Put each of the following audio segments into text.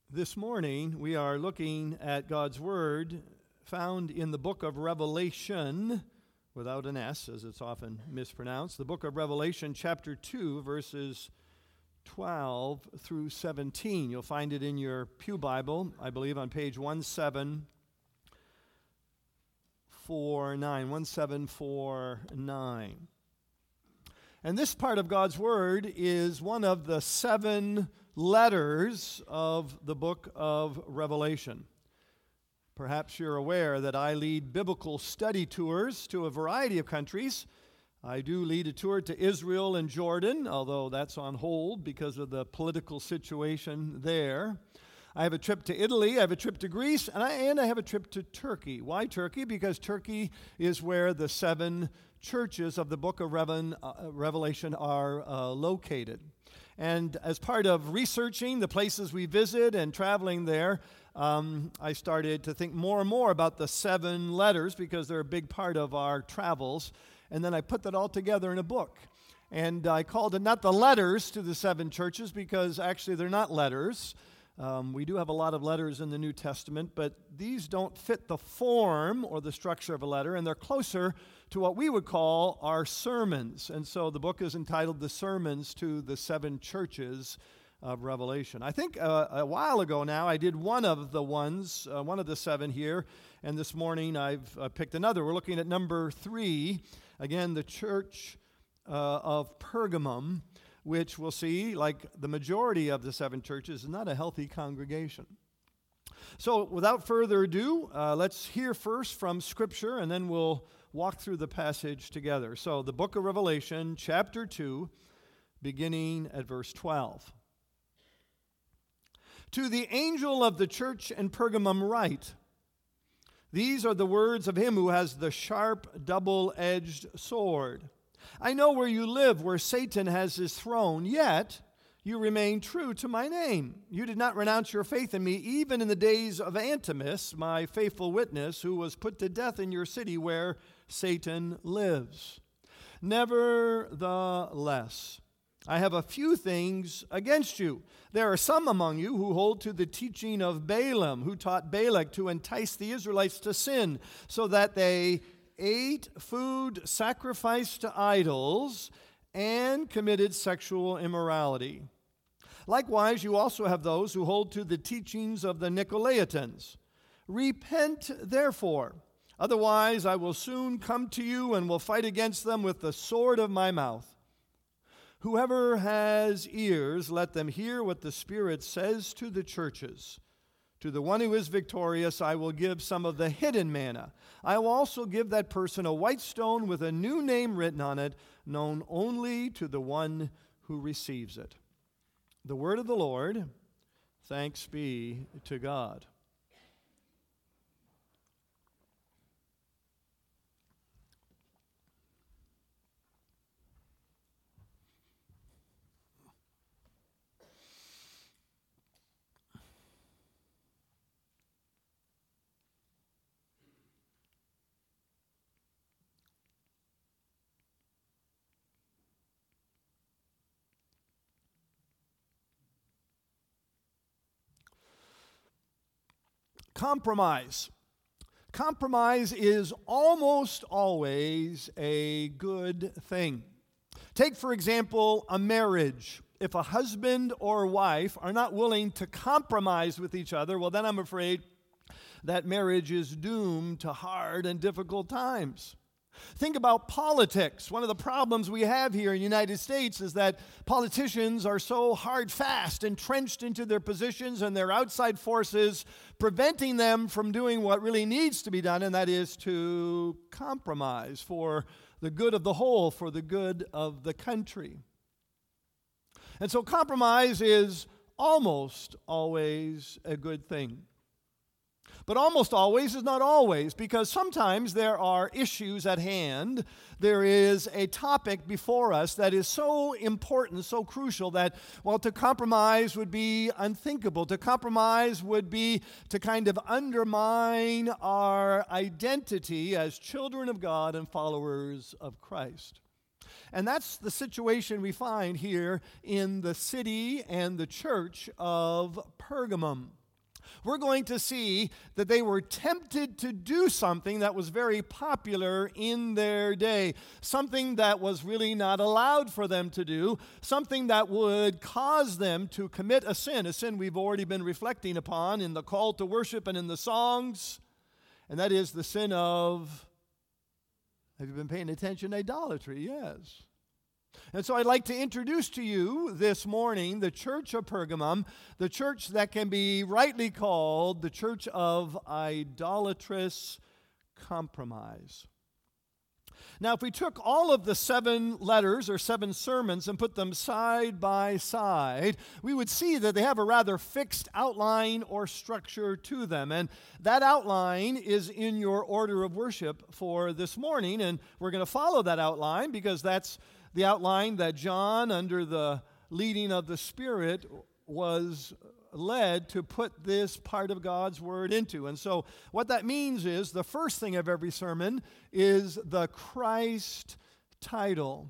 This morning, we are looking at God's Word found in the book of Revelation, without an S, as it's often mispronounced. The book of Revelation, chapter 2, verses 12 through 17. You'll find it in your Pew Bible, I believe, on page 1749. And this part of God's Word is one of the 7 letters of the book of Revelation. Perhaps you're aware that I lead biblical study tours to a variety of countries. I do lead a tour to Israel and Jordan, although that's on hold because of the political situation there. I have a trip to Italy, I have a trip to Greece, and I have a trip to Turkey. Why Turkey? Because Turkey is where the 7 churches of the book of Revelation are located. And as part of researching the places we visit and traveling there, I started to think more and more about the 7 letters because they're a big part of our travels. And then I put that all together in a book. And I called it not the letters to the 7 churches because actually they're not letters. We do have a lot of letters in the New Testament, but these don't fit the form or the structure of a letter, and they're closer to what we would call our sermons. And so the book is entitled The Sermons to the 7 Churches of Revelation. I think a while ago now I did one of the 7 here, and this morning I've picked another. We're looking at number 3, again, the church of Pergamum, which we'll see, like the majority of the 7 churches, is not a healthy congregation. So without further ado, let's hear first from Scripture, and then we'll walk through the passage together. So the book of Revelation, chapter 2, beginning at verse 12. To the angel of the church in Pergamum write, these are the words of him who has the sharp, double-edged sword. I know where you live, where Satan has his throne, yet you remain true to my name. You did not renounce your faith in me, even in the days of Antipas, my faithful witness, who was put to death in your city where Satan lives. Nevertheless, I have a few things against you. There are some among you who hold to the teaching of Balaam, who taught Balak to entice the Israelites to sin, so that they ate food sacrificed to idols and committed sexual immorality. Likewise, you also have those who hold to the teachings of the Nicolaitans. Repent, therefore, otherwise I will soon come to you and will fight against them with the sword of my mouth. Whoever has ears, let them hear what the Spirit says to the churches. To the one who is victorious, I will give some of the hidden manna. I will also give that person a white stone with a new name written on it, known only to the one who receives it. The word of the Lord. Thanks be to God. Compromise. Compromise is almost always a good thing. Take, for example, a marriage. If a husband or wife are not willing to compromise with each other, well, then I'm afraid that marriage is doomed to hard and difficult times. Think about politics. One of the problems we have here in the United States is that politicians are so hard, fast, entrenched into their positions and their outside forces, preventing them from doing what really needs to be done, and that is to compromise for the good of the whole, for the good of the country. And so compromise is almost always a good thing. But almost always is not always, because sometimes there are issues at hand. There is a topic before us that is so important, so crucial that, well, to compromise would be unthinkable. To compromise would be to kind of undermine our identity as children of God and followers of Christ. And that's the situation we find here in the city and the church of Pergamum. we're going to see that they were tempted to do something that was very popular in their day, something that was really not allowed for them to do, something that would cause them to commit a sin we've already been reflecting upon in the call to worship and in the songs, and that is the sin of, have you been paying attention, idolatry? Yes. And so I'd like to introduce to you this morning the church of Pergamum, the church that can be rightly called the church of idolatrous compromise. Now, if we took all of the 7 letters or 7 sermons and put them side by side, we would see that they have a rather fixed outline or structure to them. And that outline is in your order of worship for this morning. And we're going to follow that outline because that's the outline that John, under the leading of the Spirit, was led to put this part of God's Word into. And so what that means is the first thing of every sermon is the Christ title.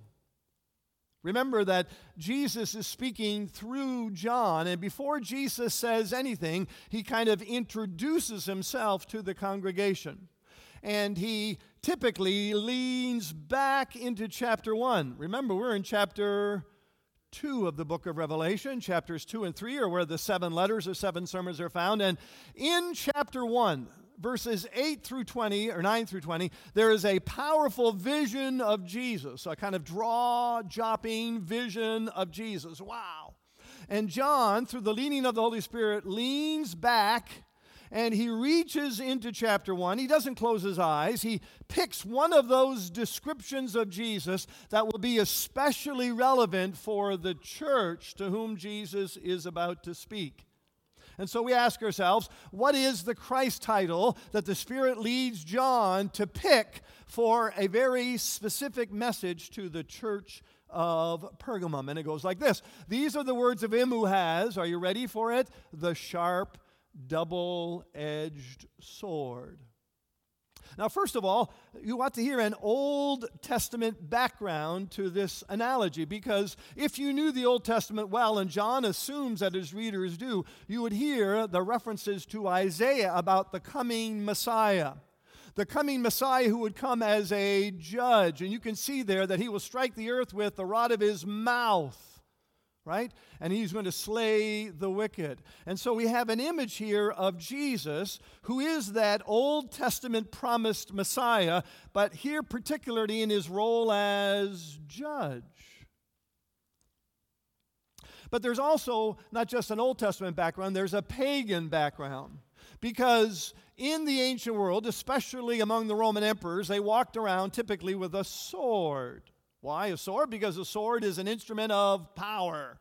Remember that Jesus is speaking through John, and before Jesus says anything, he kind of introduces himself to the congregation. And he typically leans back into chapter 1. Remember, we're in chapter 2 of the book of Revelation. Chapters 2 and 3 are where the 7 letters or 7 sermons are found. And in chapter 1, verses 8 through 20, or 9 through 20, there is a powerful vision of Jesus, a kind of jaw-dropping vision of Jesus. Wow. And John, through the leading of the Holy Spirit, leans back and he reaches into chapter 1. He doesn't close his eyes. He picks one of those descriptions of Jesus that will be especially relevant for the church to whom Jesus is about to speak. And so we ask ourselves, what is the Christ title that the Spirit leads John to pick for a very specific message to the church of Pergamum? And it goes like this. These are the words of him who has, are you ready for it? The sharp, double-edged sword. Now, first of all, you ought to hear an Old Testament background to this analogy, because if you knew the Old Testament well, and John assumes that his readers do, you would hear the references to Isaiah about the coming Messiah. The coming Messiah who would come as a judge. And you can see there that he will strike the earth with the rod of his mouth. Right? And he's going to slay the wicked. And so we have an image here of Jesus, who is that Old Testament promised Messiah, but here particularly in his role as judge. But there's also not just an Old Testament background, there's a pagan background. Because in the ancient world, especially among the Roman emperors, they walked around typically with a sword. Why a sword? Because a sword is an instrument of power.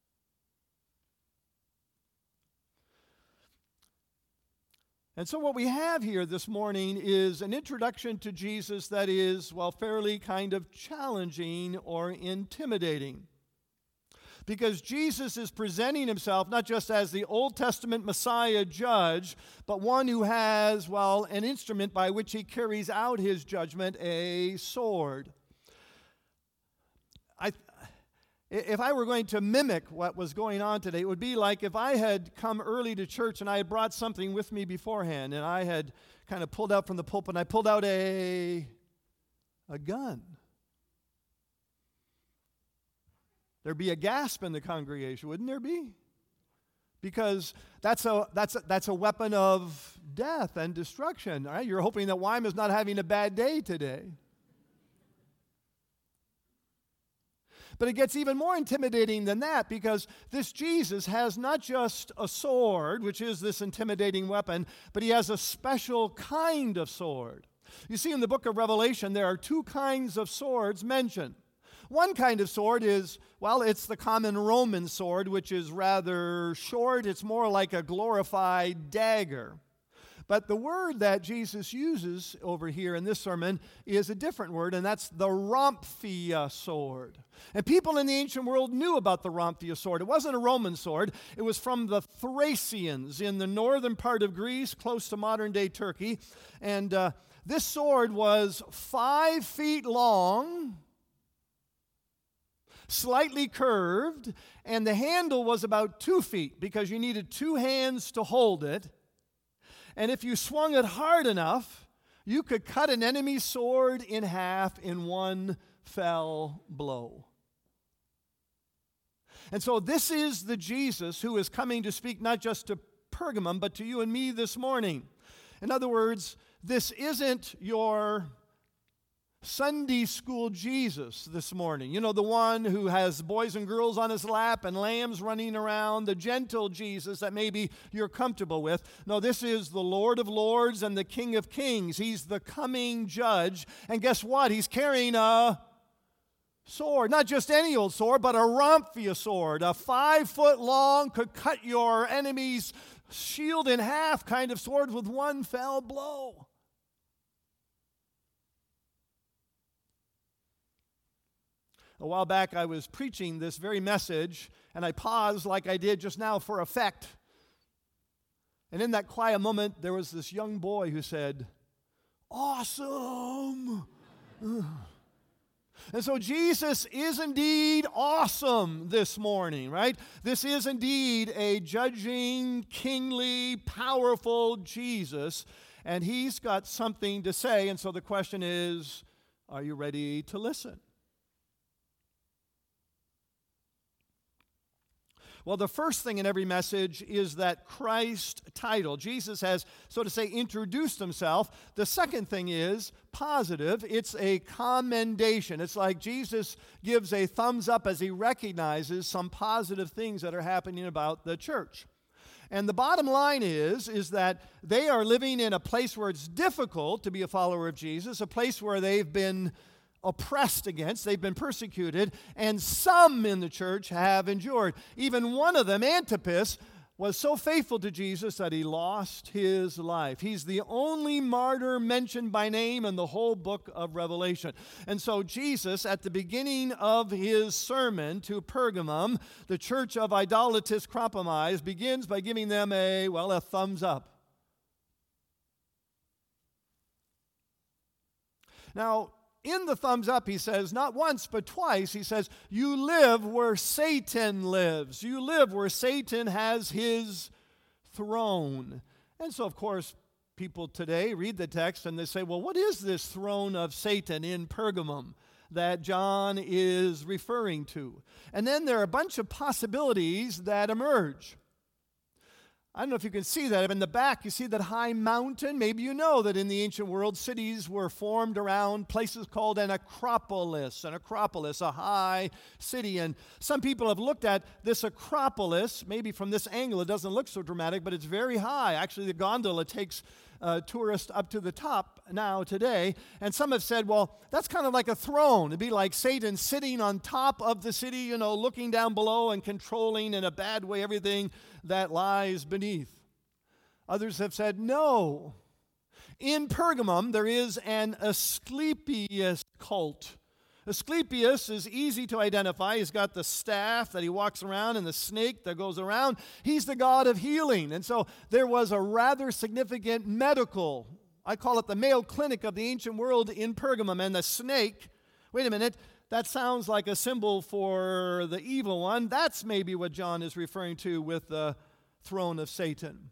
And so what we have here this morning is an introduction to Jesus that is, well, fairly kind of challenging or intimidating. Because Jesus is presenting himself not just as the Old Testament Messiah judge, but one who has, well, an instrument by which he carries out his judgment, a sword. If I were going to mimic what was going on today, it would be like if I had come early to church and I had brought something with me beforehand, and I had kind of pulled out from the pulpit and I pulled out a gun. There'd be a gasp in the congregation, wouldn't there be? Because that's a weapon of death and destruction. Right? You're hoping that Wyman's not having a bad day today. But it gets even more intimidating than that, because this Jesus has not just a sword, which is this intimidating weapon, but he has a special kind of sword. You see, in the book of Revelation, there are 2 kinds of swords mentioned. One kind of sword is, well, it's the common Roman sword, which is rather short. It's more like a glorified dagger. But the word that Jesus uses over here in this sermon is a different word, and that's the Romphia sword. And people in the ancient world knew about the Romphia sword. It wasn't a Roman sword. It was from the Thracians in the northern part of Greece, close to modern-day Turkey. And this sword was 5 feet long, slightly curved, and the handle was about 2 feet because you needed 2 hands to hold it. And if you swung it hard enough, you could cut an enemy's sword in half in one fell blow. And so this is the Jesus who is coming to speak not just to Pergamum, but to you and me this morning. In other words, this isn't your Sunday school Jesus this morning. You know, the one who has boys and girls on his lap and lambs running around, the gentle Jesus that maybe you're comfortable with. No, this is the Lord of Lords and the King of Kings. He's the coming judge. And guess what? He's carrying a sword. Not just any old sword, but a Ramphia sword. A 5-foot long, could cut your enemy's shield in half kind of sword with one fell blow. A while back, I was preaching this very message, and I paused like I did just now for effect. And in that quiet moment, there was this young boy who said, "Awesome!" And so Jesus is indeed awesome this morning, right? This is indeed a judging, kingly, powerful Jesus, and he's got something to say. And so the question is, are you ready to listen? Well, the first thing in every message is that Christ title. Jesus has, so to say, introduced himself. The second thing is positive. It's a commendation. It's like Jesus gives a thumbs up as he recognizes some positive things that are happening about the church. And the bottom line is that they are living in a place where it's difficult to be a follower of Jesus, a place where they've been oppressed against, they've been persecuted, and some in the church have endured. Even one of them, Antipas, was so faithful to Jesus that he lost his life. He's the only martyr mentioned by name in the whole book of Revelation. And so Jesus, at the beginning of his sermon to Pergamum, the church of idolatrous compromise, begins by giving them a thumbs up. Now, in the thumbs up, he says, not once but twice, he says, you live where Satan lives. You live where Satan has his throne. And so, of course, people today read the text and they say, well, what is this throne of Satan in Pergamum that John is referring to? And then there are a bunch of possibilities that emerge. I don't know if you can see that. In the back, you see that high mountain. Maybe you know that in the ancient world, cities were formed around places called an acropolis. An acropolis, a high city. And some people have looked at this acropolis. Maybe from this angle, it doesn't look so dramatic, but it's very high. Actually, the gondola takes tourists up to the top now today. And some have said, well, that's kind of like a throne. It'd be like Satan sitting on top of the city, looking down below and controlling in a bad way everything that lies beneath. Others have said, no. In Pergamum, there is an Asclepius cult. Asclepius is easy to identify. He's got the staff that he walks around and the snake that goes around. He's the god of healing. And so there was a rather significant medical, I call it the Mayo Clinic of the ancient world in Pergamum. And the snake, wait a minute, that sounds like a symbol for the evil one. That's maybe what John is referring to with the throne of Satan.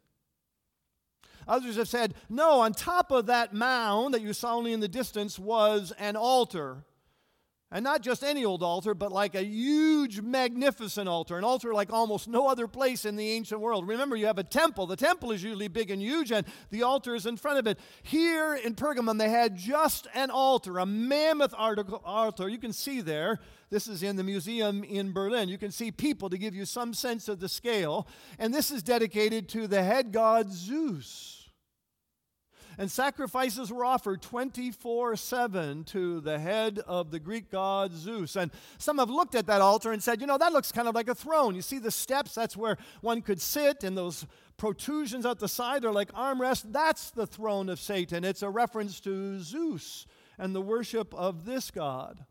Others have said, no, on top of that mound that you saw only in the distance was an altar. And not just any old altar, but like a huge, magnificent altar. An altar like almost no other place in the ancient world. Remember, you have a temple. The temple is usually big and huge, and the altar is in front of it. Here in Pergamum, they had just an altar, a mammoth altar. You can see there. This is in the museum in Berlin. You can see people to give you some sense of the scale. And this is dedicated to the head god Zeus. And sacrifices were offered 24/7 to the head of the Greek god Zeus. And some have looked at that altar and said, that looks kind of like a throne. You see the steps, that's where one could sit, and those protrusions at the side are like armrests. That's the throne of Satan. It's a reference to Zeus and the worship of this god.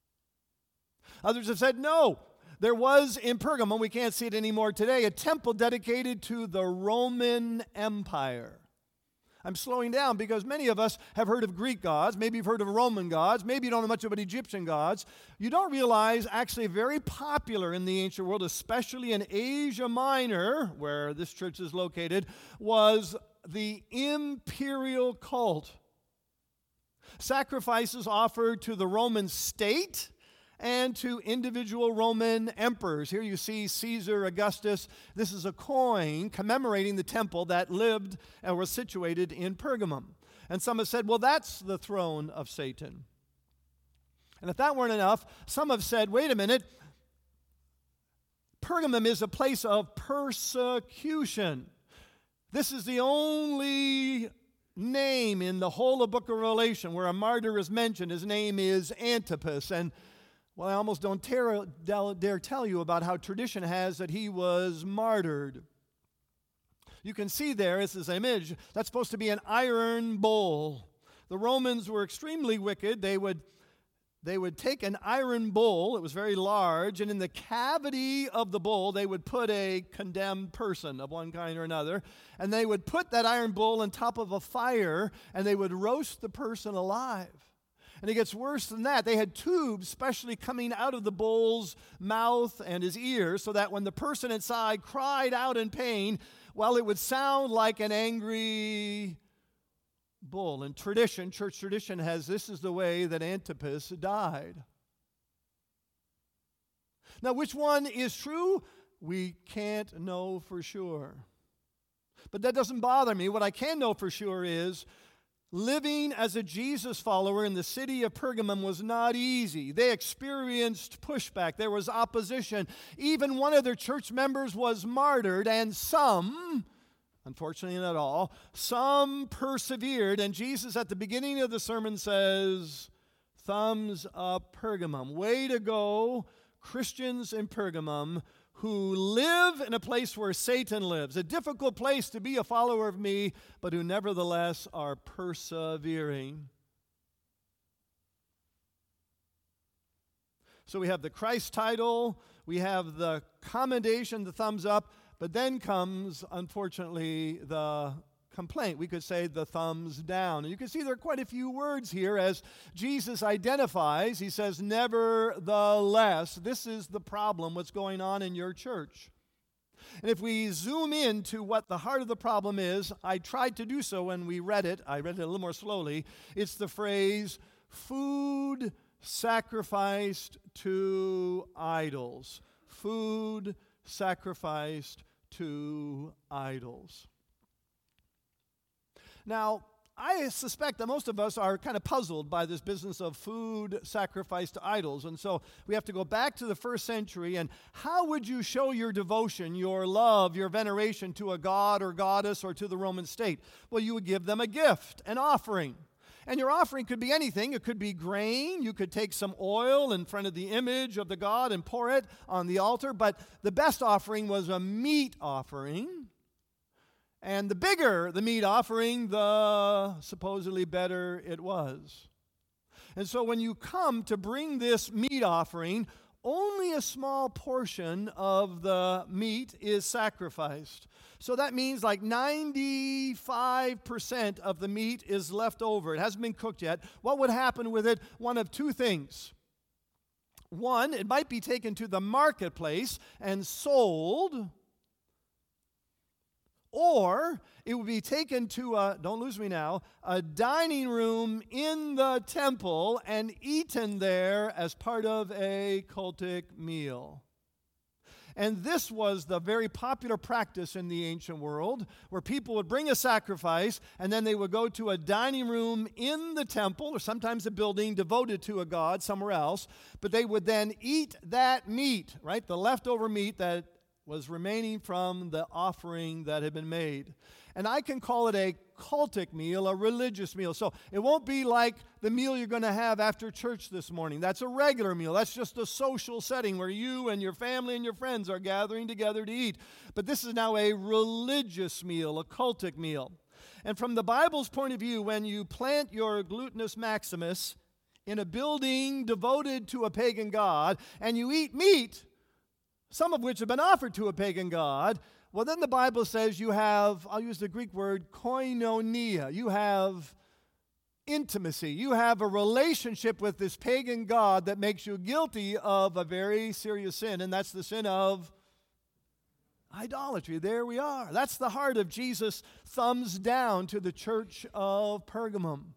Others have said, no. There was in Pergamum, we can't see it anymore today, a temple dedicated to the Roman Empire. I'm slowing down because many of us have heard of Greek gods. Maybe you've heard of Roman gods. Maybe you don't know much about Egyptian gods. You don't realize actually very popular in the ancient world, especially in Asia Minor, where this church is located, was the imperial cult. Sacrifices offered to the Roman state and to individual Roman emperors. Here you see Caesar Augustus. This is a coin commemorating the temple that lived and was situated in Pergamum. And some have said, well, that's the throne of Satan. And if that weren't enough, some have said, wait a minute, Pergamum is a place of persecution. This is the only name in the whole of Book of Revelation where a martyr is mentioned. His name is Antipas. And well, I almost don't dare tell you about how tradition has that he was martyred. You can see there, this is an image, that's supposed to be an iron bowl. The Romans were extremely wicked. They would take an iron bowl, it was very large, and in the cavity of the bowl they would put a condemned person of one kind or another, and they would put that iron bowl on top of a fire, and they would roast the person alive. And it gets worse than that. They had tubes specially coming out of the bull's mouth and his ears so that when the person inside cried out in pain, well, it would sound like an angry bull. And tradition, church tradition has this is the way that Antipas died. Now, which one is true? We can't know for sure. But that doesn't bother me. What I can know for sure is living as a Jesus follower in the city of Pergamum was not easy. They experienced pushback. There was opposition. Even one of their church members was martyred, and some, unfortunately not all, some persevered. And Jesus at the beginning of the sermon says, thumbs up Pergamum. Way to go, Christians in Pergamum who live in a place where Satan lives, a difficult place to be a follower of me, but who nevertheless are persevering. So we have the Christ title, we have the commendation, the thumbs up, but then comes, unfortunately, the complaint. We could say the thumbs down. And you can see there are quite a few words here as Jesus identifies. He says, nevertheless, this is the problem, what's going on in your church. And if we zoom into what the heart of the problem is, I tried to do so when we read it. I read it a little more slowly. It's the phrase, food sacrificed to idols. Food sacrificed to idols. Now, I suspect that most of us are kind of puzzled by this business of food sacrificed to idols. And so we have to go back to the first century. And how would you show your devotion, your love, your veneration to a god or goddess or to the Roman state? Well, you would give them a gift, an offering. And your offering could be anything. It could be grain. You could take some oil in front of the image of the god and pour it on the altar. But the best offering was a meat offering. And the bigger the meat offering, the supposedly better it was. And so when you come to bring this meat offering, only a small portion of the meat is sacrificed. So that means like 95% of the meat is left over. It hasn't been cooked yet. What would happen with it? One of two things. One, it might be taken to the marketplace and sold. Or it would be taken to a dining room in the temple and eaten there as part of a cultic meal. And this was the very popular practice in the ancient world, where people would bring a sacrifice and then they would go to a dining room in the temple, or sometimes a building devoted to a god somewhere else, but they would then eat that meat, right, the leftover meat that was remaining from the offering that had been made. And I can call it a cultic meal, a religious meal. So it won't be like the meal you're going to have after church this morning. That's a regular meal. That's just a social setting where you and your family and your friends are gathering together to eat. But this is now a religious meal, a cultic meal. And from the Bible's point of view, when you plant your glutinous maximus in a building devoted to a pagan god and you eat meat, some of which have been offered to a pagan god, Well, then the Bible says you have, I'll use the Greek word, koinonia. You have intimacy. You have a relationship with this pagan god that makes you guilty of a very serious sin, and that's the sin of idolatry. There we are. That's the heart of Jesus' thumbs down to the church of Pergamum.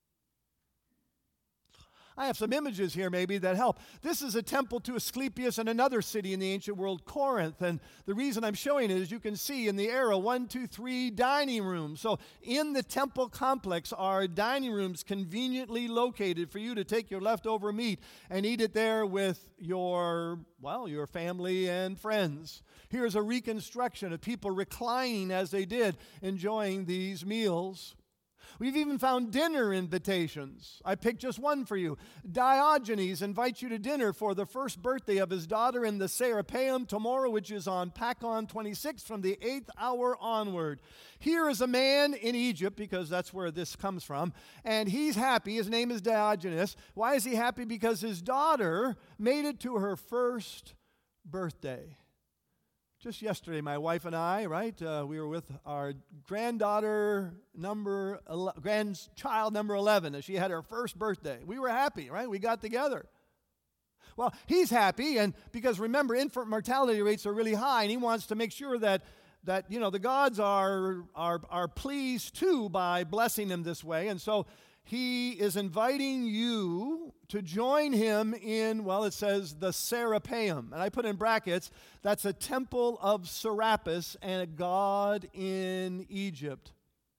I have some images here maybe that help. This is a temple to Asclepius and another city in the ancient world, Corinth. And the reason I'm showing it is you can see in the arrow 1, 2, 3 dining rooms. So in the temple complex are dining rooms conveniently located for you to take your leftover meat and eat it there with your family and friends. Here's a reconstruction of people reclining as they did, enjoying these meals. We've even found dinner invitations. I picked just one for you. Diogenes invites you to dinner for the first birthday of his daughter in the Serapeum tomorrow, which is on Pacon 26 from the 8th hour onward. Here is a man in Egypt, because that's where this comes from, and he's happy. His name is Diogenes. Why is he happy? Because his daughter made it to her first birthday. Just yesterday, my wife and I, we were with our grandchild number 11, as she had her first birthday. We were happy, right? We got together. Well, he's happy, and because remember, infant mortality rates are really high, and he wants to make sure that the gods are pleased too by blessing him this way, and so he is inviting you to join him in, it says the Serapeum. And I put in brackets, that's a temple of Serapis and a god in Egypt.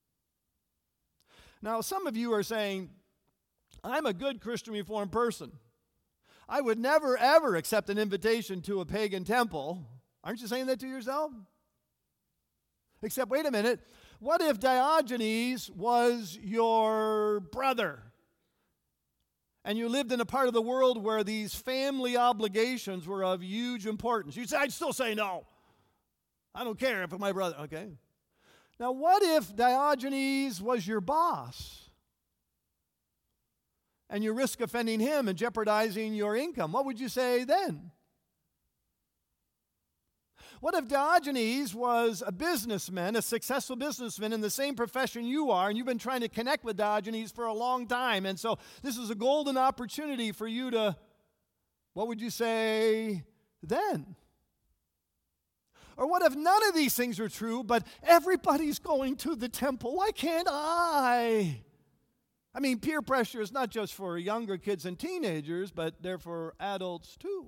Now, some of you are saying, I'm a good Christian Reformed person. I would never, ever accept an invitation to a pagan temple. Aren't you saying that to yourself? Except, wait a minute. What if Diogenes was your brother and you lived in a part of the world where these family obligations were of huge importance? You'd say, I'd still say no. I don't care if it's my brother. Okay. Now, what if Diogenes was your boss and you risk offending him and jeopardizing your income? What would you say then? What if Diogenes was a businessman, a successful businessman in the same profession you are, and you've been trying to connect with Diogenes for a long time, and so this is a golden opportunity for you to, what would you say then? Or what if none of these things are true, but everybody's going to the temple? Why can't I? I mean, peer pressure is not just for younger kids and teenagers, but they're for adults too.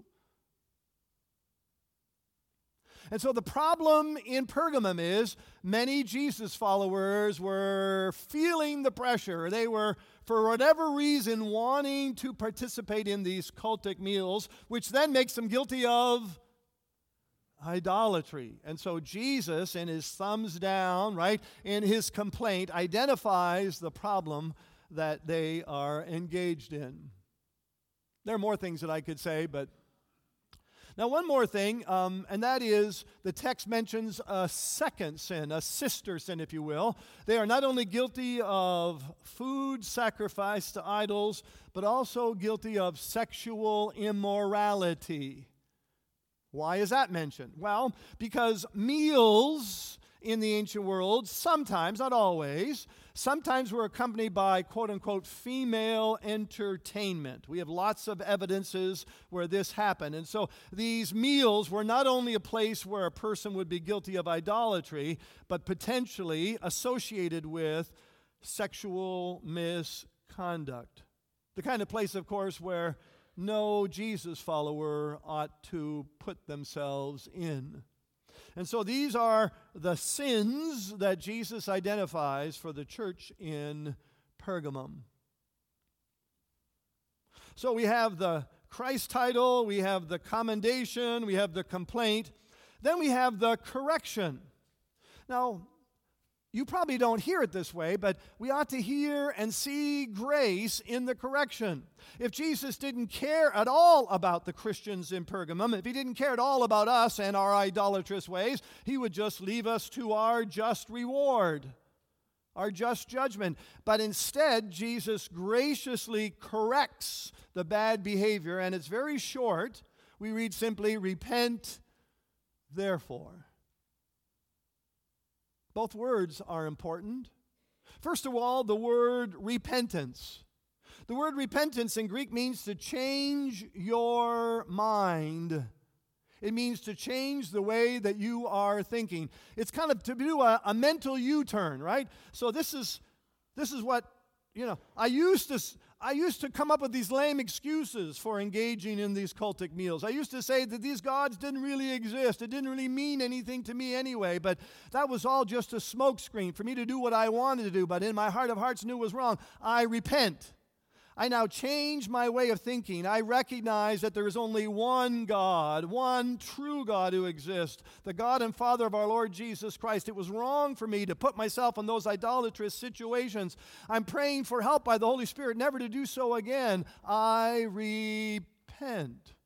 And so the problem in Pergamum is many Jesus followers were feeling the pressure. They were, for whatever reason, wanting to participate in these cultic meals, which then makes them guilty of idolatry. And so Jesus, in his thumbs down, in his complaint, identifies the problem that they are engaged in. There are more things that I could say, but now, one more thing, and that is the text mentions a second sin, a sister sin, if you will. They are not only guilty of food sacrificed to idols, but also guilty of sexual immorality. Why is that mentioned? Well, because meals in the ancient world sometimes, not always, sometimes were accompanied by quote-unquote female entertainment. We have lots of evidences where this happened. And so these meals were not only a place where a person would be guilty of idolatry, but potentially associated with sexual misconduct. The kind of place, of course, where no Jesus follower ought to put themselves in. And so these are the sins that Jesus identifies for the church in Pergamum. So we have the Christ title, we have the commendation, we have the complaint, then we have the correction. Now, you probably don't hear it this way, but we ought to hear and see grace in the correction. If Jesus didn't care at all about the Christians in Pergamum, if he didn't care at all about us and our idolatrous ways, he would just leave us to our just reward, our just judgment. But instead, Jesus graciously corrects the bad behavior, and it's very short. We read simply, repent, therefore. Both words are important. First of all, the word repentance. The word repentance in Greek means to change your mind. It means to change the way that you are thinking. It's kind of to do a mental U-turn, right? So this is what, I used to come up with these lame excuses for engaging in these cultic meals. I used to say that these gods didn't really exist. It didn't really mean anything to me anyway, but that was all just a smokescreen for me to do what I wanted to do, but in my heart of hearts knew it was wrong. I repent. I now change my way of thinking. I recognize that there is only one God, one true God who exists, the God and Father of our Lord Jesus Christ. It was wrong for me to put myself in those idolatrous situations. I'm praying for help by the Holy Spirit never to do so again. I repent.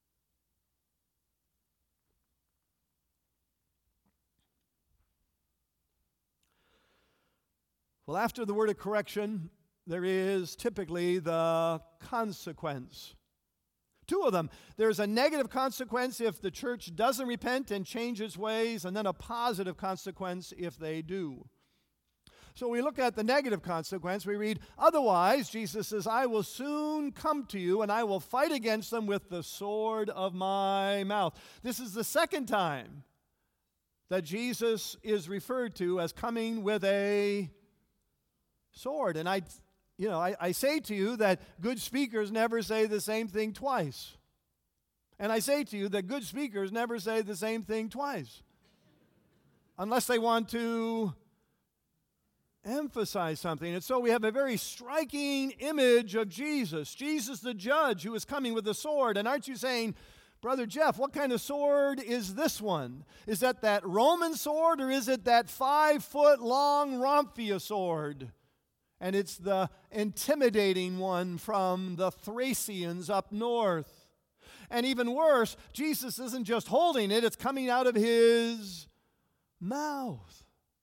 Well, after the word of correction, there is typically the consequence. Two of them. There's a negative consequence if the church doesn't repent and change its ways, and then a positive consequence if they do. So we look at the negative consequence. We read, otherwise, Jesus says, I will soon come to you, and I will fight against them with the sword of my mouth. This is the second time that Jesus is referred to as coming with a sword. And I say to you that good speakers never say the same thing twice. And I say to you that good speakers never say the same thing twice. Unless they want to emphasize something. And so we have a very striking image of Jesus. Jesus the judge who is coming with a sword. And aren't you saying, Brother Jeff, what kind of sword is this one? Is that Roman sword, or is it that 5-foot-long Romphius sword? And it's the intimidating one from the Thracians up north. And even worse, Jesus isn't just holding it, it's coming out of his mouth.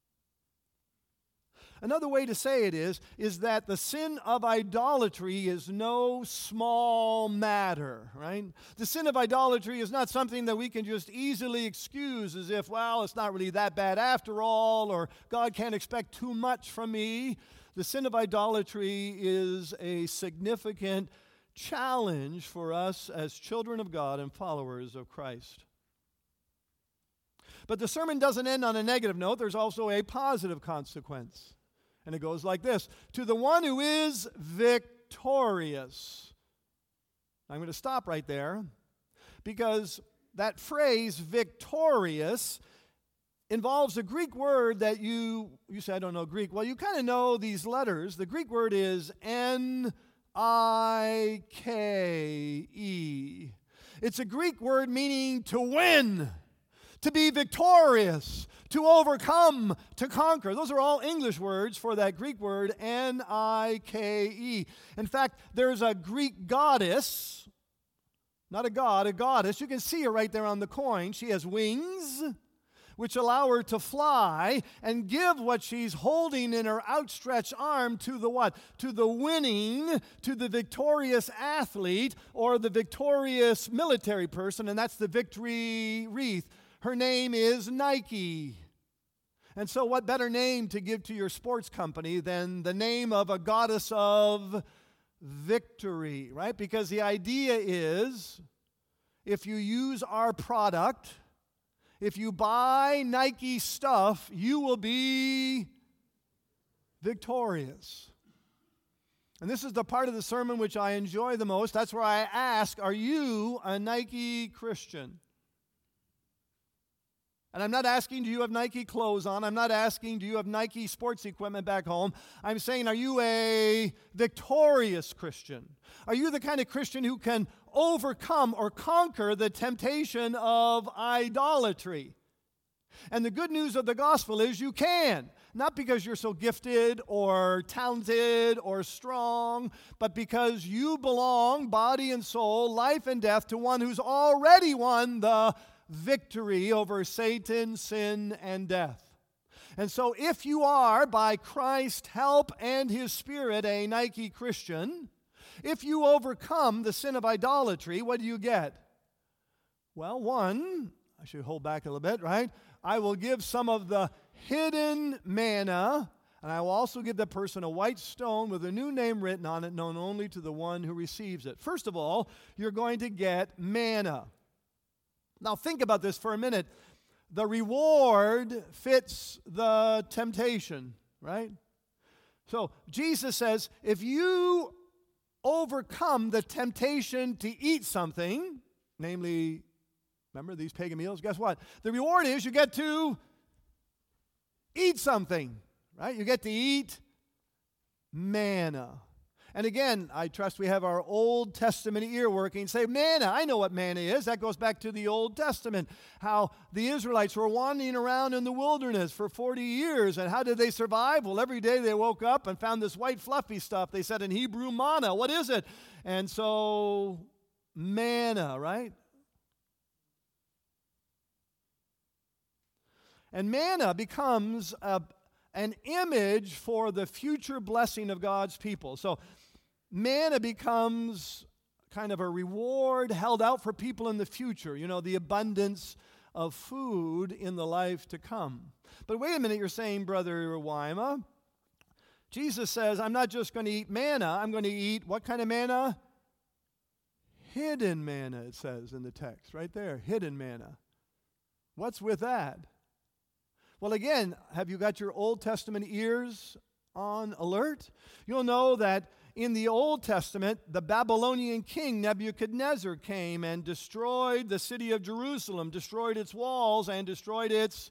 Another way to say it is that the sin of idolatry is no small matter, right? The sin of idolatry is not something that we can just easily excuse as if, well, it's not really that bad after all, or God can't expect too much from me. The sin of idolatry is a significant challenge for us as children of God and followers of Christ. But the sermon doesn't end on a negative note. There's also a positive consequence. And it goes like this: to the one who is victorious. I'm going to stop right there because that phrase, victorious, involves a Greek word that you say, I don't know Greek. Well, you kind of know these letters. The Greek word is Nike. It's a Greek word meaning to win, to be victorious, to overcome, to conquer. Those are all English words for that Greek word, Nike. In fact, there's a Greek goddess, not a god, a goddess. You can see her right there on the coin. She has wings, which allow her to fly and give what she's holding in her outstretched arm to the what? To the winning, to the victorious athlete or the victorious military person, and that's the victory wreath. Her name is Nike. And so what better name to give to your sports company than the name of a goddess of victory, right? Because the idea is, if you use our product, if you buy Nike stuff, you will be victorious. And this is the part of the sermon which I enjoy the most. That's where I ask, are you a Nike Christian? And I'm not asking, do you have Nike clothes on? I'm not asking, do you have Nike sports equipment back home? I'm saying, are you a victorious Christian? Are you the kind of Christian who can overcome or conquer the temptation of idolatry? And the good news of the gospel is you can. Not because you're so gifted or talented or strong, but because you belong, body and soul, life and death, to one who's already won the victory over Satan, sin, and death. And so if you are, by Christ's help and His Spirit, a Nike Christian, if you overcome the sin of idolatry, what do you get? Well, one, I should hold back a little bit, right? I will give some of the hidden manna, and I will also give that person a white stone with a new name written on it, known only to the one who receives it. First of all, you're going to get manna. Now think about this for a minute. The reward fits the temptation, right? So Jesus says, if you overcome the temptation to eat something, namely, remember these pagan meals, guess what? The reward is you get to eat something, right? You get to eat manna. And again, I trust we have our Old Testament ear working. Say, manna, I know what manna is. That goes back to the Old Testament. How the Israelites were wandering around in the wilderness for 40 years. And how did they survive? Well, every day they woke up and found this white fluffy stuff. They said in Hebrew, manna. What is it? And so, manna, right? And manna becomes an image for the future blessing of God's people. So manna becomes kind of a reward held out for people in the future, the abundance of food in the life to come. But wait a minute, you're saying, Brother Wyma, Jesus says, I'm not just going to eat manna, I'm going to eat what kind of manna? Hidden manna, it says in the text, right there, hidden manna. What's with that? Well, again, have you got your Old Testament ears on alert? You'll know that in the Old Testament, the Babylonian king Nebuchadnezzar came and destroyed the city of Jerusalem, destroyed its walls, and destroyed its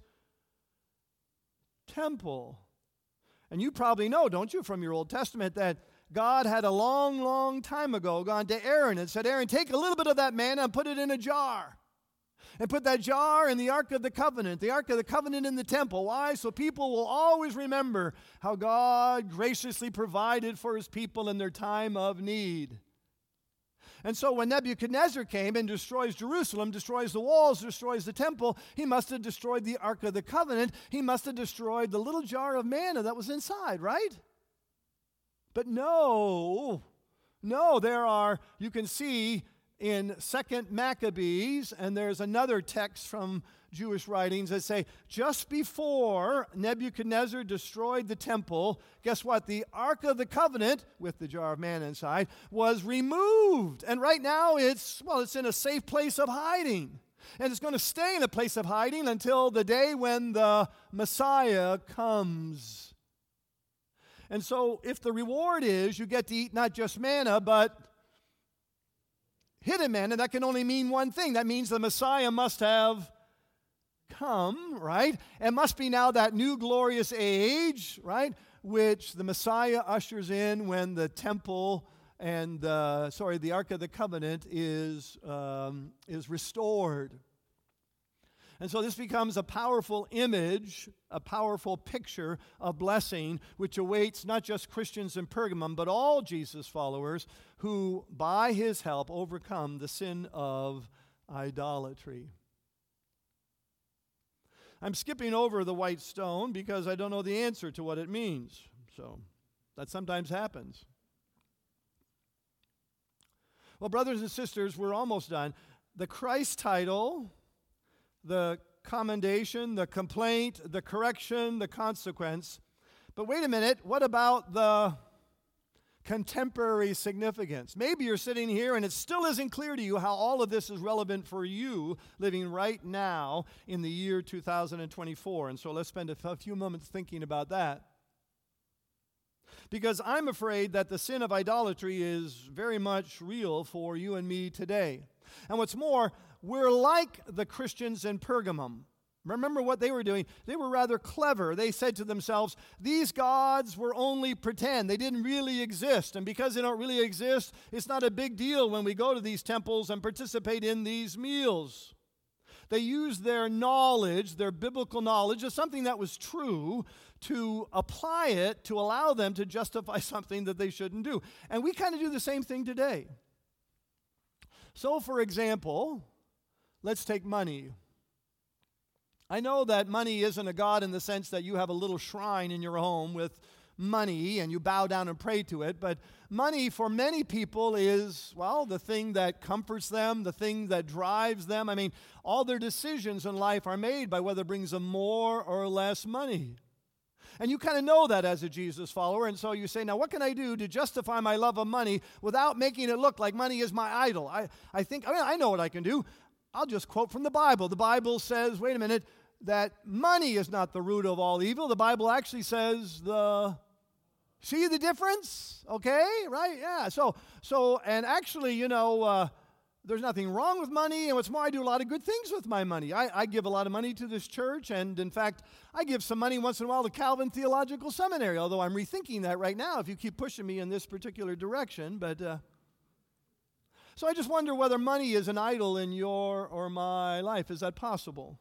temple. And you probably know, don't you, from your Old Testament, that God had a long, long time ago gone to Aaron and said, Aaron, take a little bit of that manna and put it in a jar. And put that jar in the Ark of the Covenant in the temple. Why? So people will always remember how God graciously provided for his people in their time of need. And so when Nebuchadnezzar came and destroys Jerusalem, destroys the walls, destroys the temple, he must have destroyed the Ark of the Covenant. He must have destroyed the little jar of manna that was inside, right? But no, there are, you can see in 2 Maccabees, and there's another text from Jewish writings that say, just before Nebuchadnezzar destroyed the temple, guess what? The Ark of the Covenant, with the jar of manna inside, was removed. And right now it's in a safe place of hiding. And it's going to stay in a place of hiding until the day when the Messiah comes. And so if the reward is you get to eat not just manna, but hidden manna, that can only mean one thing. That means the Messiah must have come, right? It must be now that new glorious age, right, which the Messiah ushers in when the temple and the Ark of the Covenant is restored. And so this becomes a powerful image, a powerful picture of blessing, which awaits not just Christians in Pergamum, but all Jesus followers who, by his help, overcome the sin of idolatry. I'm skipping over the white stone because I don't know the answer to what it means. So that sometimes happens. Well, brothers and sisters, we're almost done. The Christ title, the commendation, the complaint, the correction, the consequence. But wait a minute, what about the contemporary significance? Maybe you're sitting here and it still isn't clear to you how all of this is relevant for you living right now in the year 2024. And so let's spend a few moments thinking about that. Because I'm afraid that the sin of idolatry is very much real for you and me today. And what's more, we're like the Christians in Pergamum. Remember what they were doing? They were rather clever. They said to themselves, these gods were only pretend. They didn't really exist. And because they don't really exist, it's not a big deal when we go to these temples and participate in these meals. They used their knowledge, their biblical knowledge, of something that was true, to apply it to allow them to justify something that they shouldn't do. And we kind of do the same thing today. So, for example, let's take money. I know that money isn't a god in the sense that you have a little shrine in your home with money and you bow down and pray to it, but money for many people is, well, the thing that comforts them, the thing that drives them. I mean, all their decisions in life are made by whether it brings them more or less money. And you kind of know that as a Jesus follower, and so you say, now what can I do to justify my love of money without making it look like money is my idol? I know what I can do. I'll just quote from the Bible. The Bible says, wait a minute, that money is not the root of all evil. The Bible actually says see the difference? Okay, right? Yeah. So, and actually, there's nothing wrong with money, and what's more, I do a lot of good things with my money. I give a lot of money to this church, and in fact, I give some money once in a while to Calvin Theological Seminary, although I'm rethinking that right now if you keep pushing me in this particular direction. But so I just wonder whether money is an idol in your or my life. Is that possible?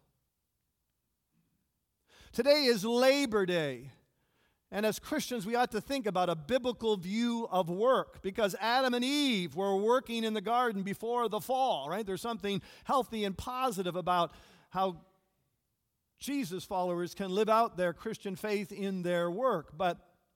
Today is Labor Day. And as Christians, we ought to think about a biblical view of work, because Adam and Eve were working in the garden before the fall, right? There's something healthy and positive about how Jesus followers can live out their Christian faith in their work. But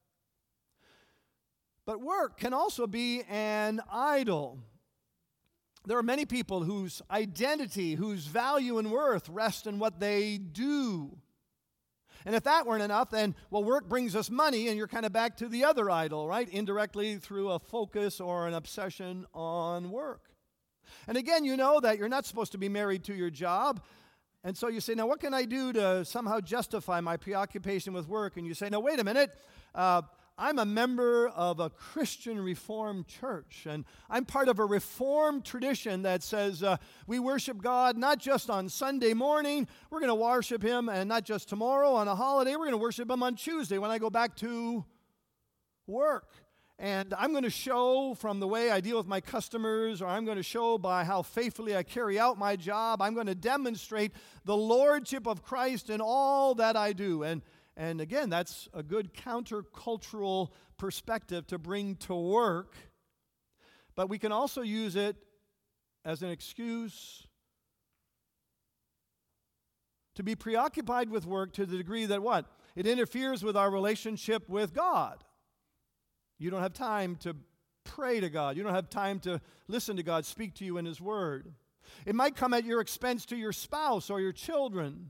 work can also be an idol. There are many people whose identity, whose value and worth rest in what they do. And if that weren't enough, then, work brings us money, and you're kind of back to the other idol, right? Indirectly through a focus or an obsession on work. And again, you know that you're not supposed to be married to your job. And so you say, now what can I do to somehow justify my preoccupation with work? And you say, no, wait a minute. I'm a member of a Christian Reformed church, and I'm part of a Reformed tradition that says we worship God not just on Sunday morning, we're going to worship Him, and not just tomorrow on a holiday, we're going to worship Him on Tuesday when I go back to work. And I'm going to show from the way I deal with my customers, or I'm going to show by how faithfully I carry out my job, I'm going to demonstrate the lordship of Christ in all that I do. And again, that's a good countercultural perspective to bring to work. But we can also use it as an excuse to be preoccupied with work to the degree that what? It interferes with our relationship with God. You don't have time to pray to God. You don't have time to listen to God speak to you in His Word. It might come at your expense to your spouse or your children.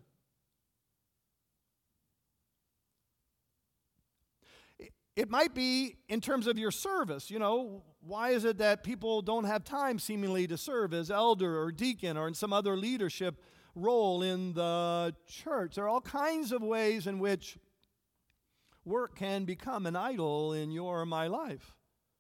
It might be in terms of your service. Why is it that people don't have time seemingly to serve as elder or deacon or in some other leadership role in the church? There are all kinds of ways in which work can become an idol in your or my life.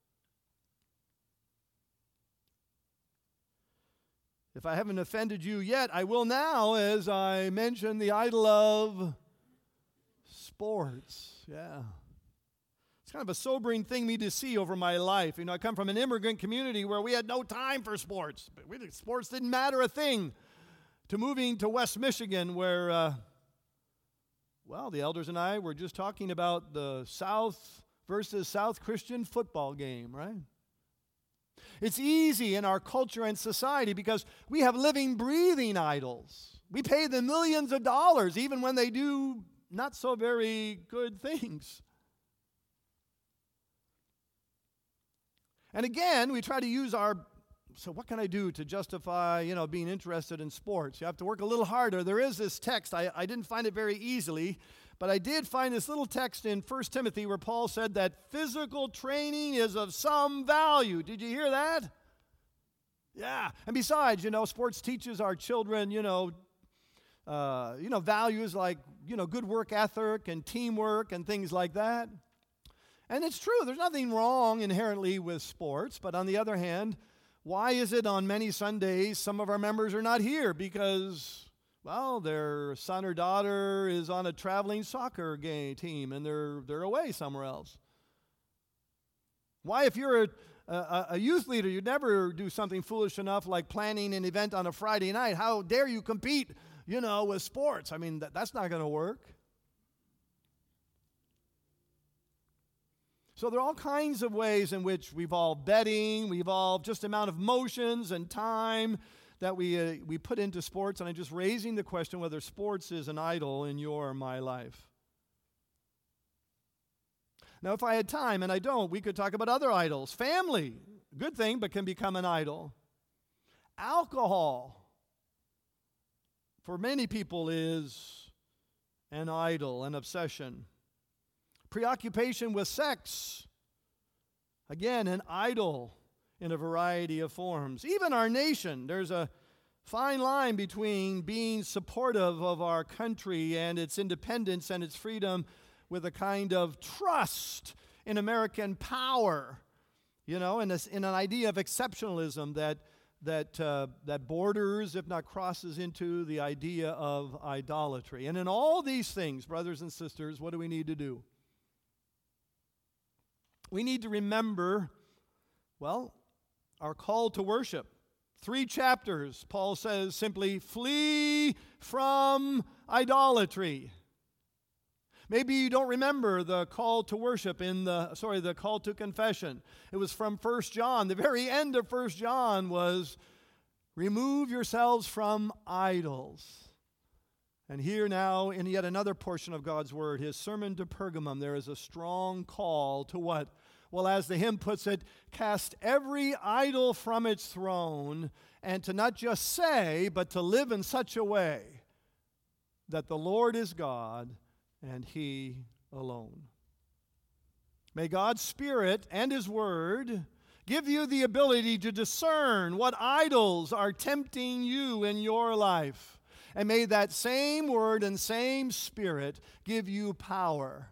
If I haven't offended you yet, I will now, as I mentioned, the idol of sports. Yeah. It's kind of a sobering thing me to see over my life. I come from an immigrant community where we had no time for sports. Sports didn't matter a thing. To moving to West Michigan where, the elders and I were just talking about the South versus South Christian football game, right? It's easy in our culture and society because we have living, breathing idols. We pay them millions of dollars even when they do not so very good things. And again, we try to use so what can I do to justify, being interested in sports? You have to work a little harder. There is this text. I didn't find it very easily, but I did find this little text in 1 Timothy where Paul said that physical training is of some value. Did you hear that? Yeah. And besides, sports teaches our children, values like, good work ethic and teamwork and things like that. And it's true, there's nothing wrong inherently with sports, but on the other hand, why is it on many Sundays some of our members are not here? Because, their son or daughter is on a traveling soccer team and they're away somewhere else. Why, if you're a youth leader, you'd never do something foolish enough like planning an event on a Friday night. How dare you compete, with sports? I mean, that's not going to work. So there are all kinds of ways in which we evolve betting, we evolve just amount of motions and time that we put into sports. And I'm just raising the question whether sports is an idol in your or my life. Now, if I had time, and I don't, we could talk about other idols. Family, good thing, but can become an idol. Alcohol, for many people, is an idol, an obsession. Preoccupation with sex, again, an idol in a variety of forms. Even our nation, there's a fine line between being supportive of our country and its independence and its freedom with a kind of trust in American power, in an idea of exceptionalism that borders, if not crosses, into the idea of idolatry. And in all these things, brothers and sisters, what do we need to do? We need to remember, our call to worship. 3 chapters, Paul says simply, flee from idolatry. Maybe you don't remember the call to worship the call to confession. It was from 1 John. The very end of 1 John was, remove yourselves from idols. And here now, in yet another portion of God's Word, his sermon to Pergamum, there is a strong call to what? Well, as the hymn puts it, cast every idol from its throne, and to not just say, but to live in such a way that the Lord is God and He alone. May God's Spirit and His Word give you the ability to discern what idols are tempting you in your life. And may that same Word and same Spirit give you power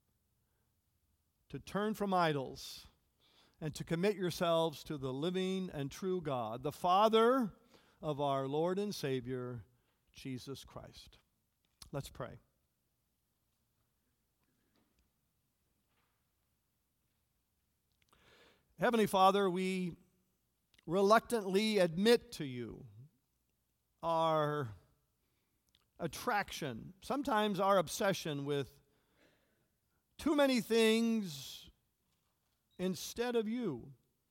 to turn from idols and to commit yourselves to the living and true God, the Father of our Lord and Savior, Jesus Christ. Let's pray. Heavenly Father, we reluctantly admit to you our attraction, sometimes our obsession with too many things instead of you.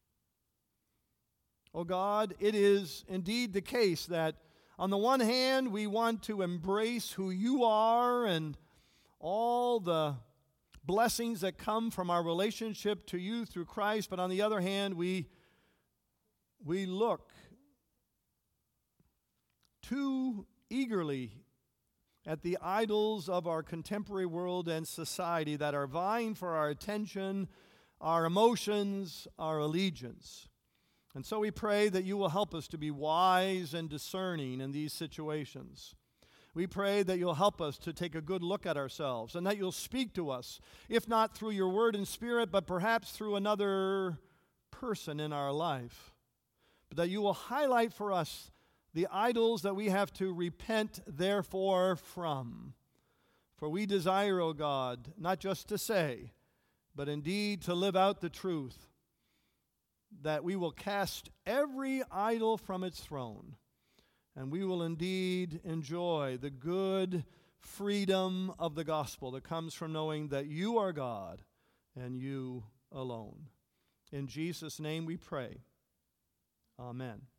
Oh God, it is indeed the case that on the one hand, we want to embrace who you are and all the blessings that come from our relationship to you through Christ, but on the other hand, we look too eagerly at the idols of our contemporary world and society that are vying for our attention, our emotions, our allegiance. And so we pray that you will help us to be wise and discerning in these situations. We pray that you'll help us to take a good look at ourselves and that you'll speak to us, if not through your word and spirit, but perhaps through another person in our life. But that you will highlight for us the idols that we have to repent, therefore, from. For we desire, O God, not just to say, but indeed to live out the truth, that we will cast every idol from its throne, and we will indeed enjoy the good freedom of the gospel that comes from knowing that you are God and you alone. In Jesus' name we pray. Amen.